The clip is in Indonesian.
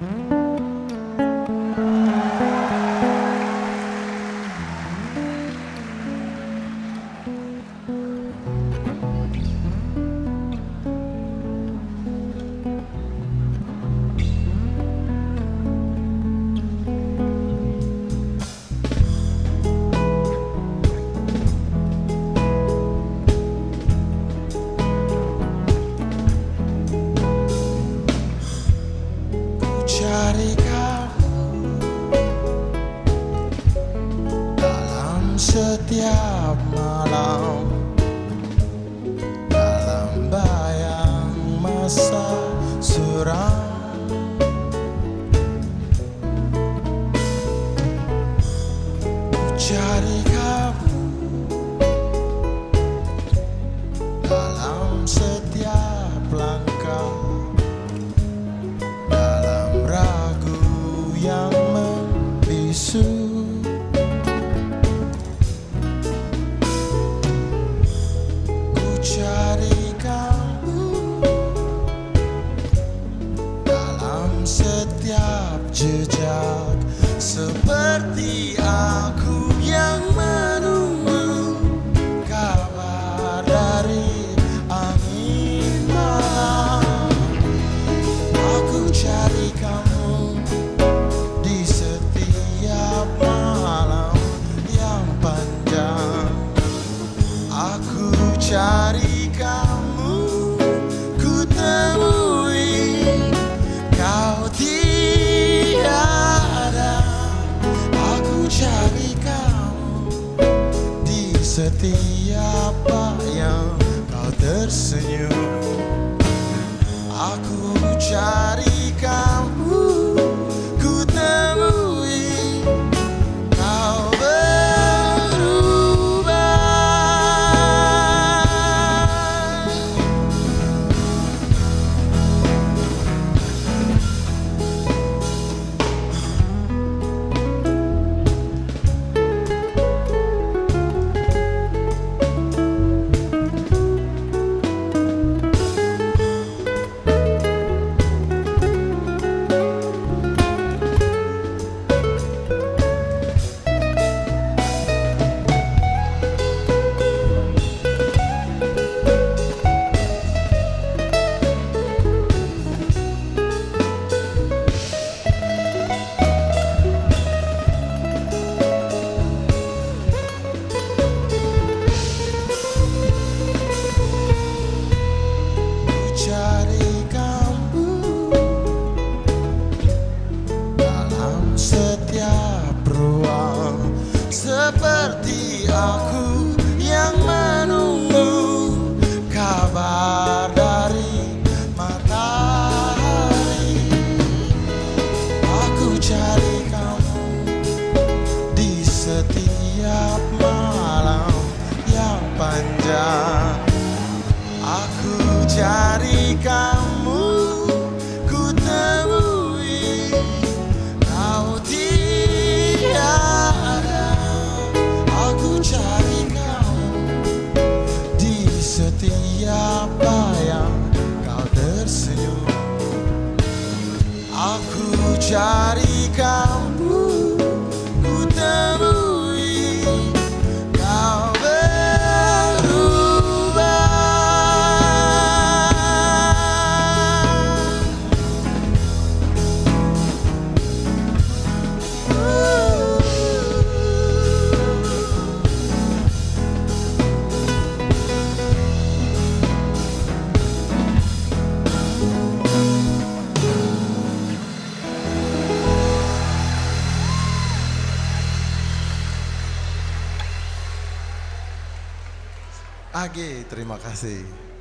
Cari kamu dalam setiap malam, dalam bayang masa suram. Ku cari kamu dalam setiap langkah, yang membisu. Ku cari kamu dalam setiap jejak, seperti aku yang menunggu kabar dari angin malam. Aku cari kamu cari kamu, ku temui kau tiada. Aku cari kamu di setiap bayang kau tersenyum. Aku cari kamu, ku temui kau seperti aku yang menunggu kabar dari matahari. Aku cari kamu di setiap malam yang panjang. Aku cari kamu, ku temui kau tiada. Cari kamu di setiap bayang kau tersenyum. Aku cari kamu, ku temui kau berubah. AG, terima kasih.